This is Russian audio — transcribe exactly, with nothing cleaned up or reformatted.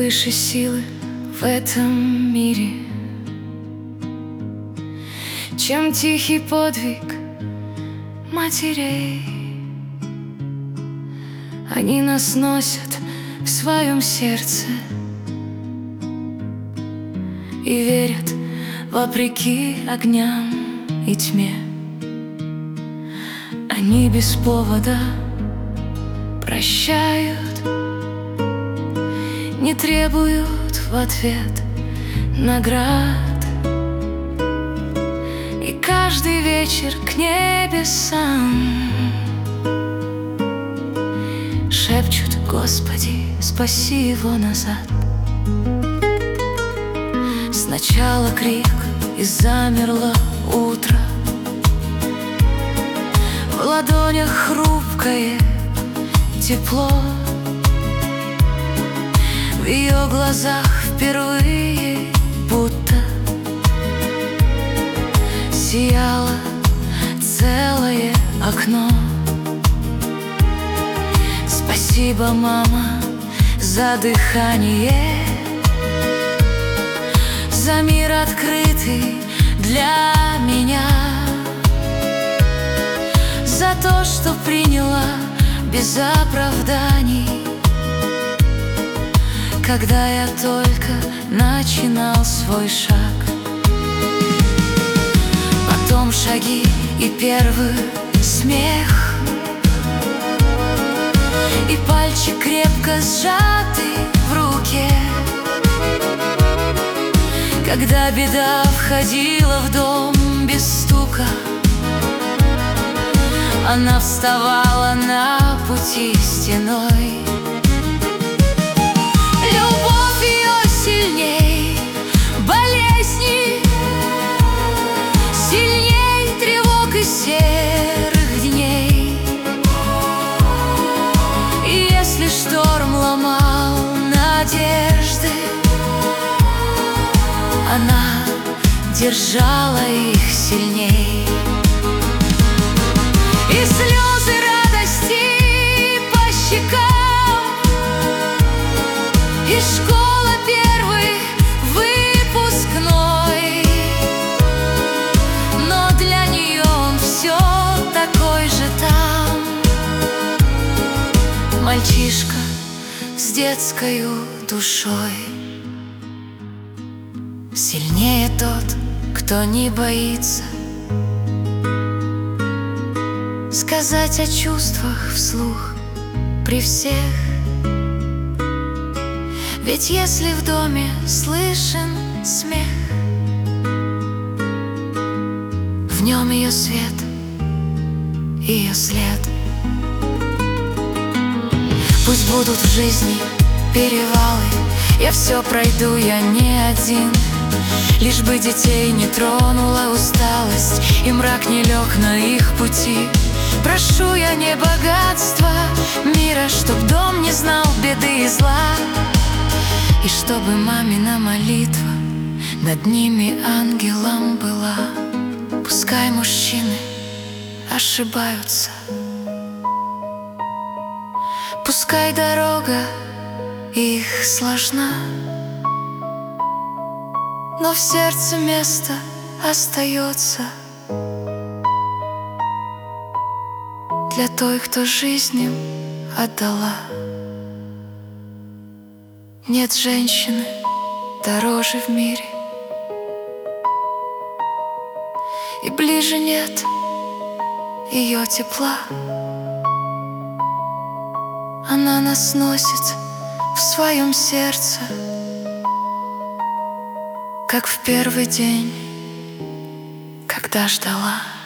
выше силы в этом мире, чем тихий подвиг матерей. Они нас носят в своем сердце и верят вопреки огням и тьме. Они без повода прощают, не требуют в ответ наград, и каждый вечер к небесам шепчут: Господи, спаси его назад. Сначала крик, и замерло утро. В ладонях хрупкое тепло, в ее глазах впервые будто сияло целое окно. Спасибо, мама, за дыхание, за мир открытый для меня, за то, что приняла без оправданий, когда я только начинал свой шаг. Потом шаги и первый смех, и пальчик крепко сжатый в руке, когда беда входила в дом без стука. Она вставала на пути стеной. Любовь ее сильней болезни, сильней тревог и серых дней. И если шторм ломал надежды, она держала их сильней. И слезы радости по щекам, и школа первый выпускной. Но для нее он все такой же там, мальчишка с детскою душой. Сильнее тот, кто не боится сказать о чувствах вслух при всех. Ведь если в доме слышен смех, в нем ее свет, ее след. Пусть будут в жизни перевалы, я все пройду, я не один. Лишь бы детей не тронула усталость, и мрак не лег на их пути. Прошу я не богатства мира, чтоб дом не знал беды и зла, и чтобы мамина молитва над ними ангелом была. Пускай мужчины ошибаются, пускай дорога их сложна, но в сердце место остается для той, кто жизнь им отдала. Нет женщины дороже в мире, и ближе нет ее тепла. Она нас носит в своем сердце, как в первый день, когда ждала.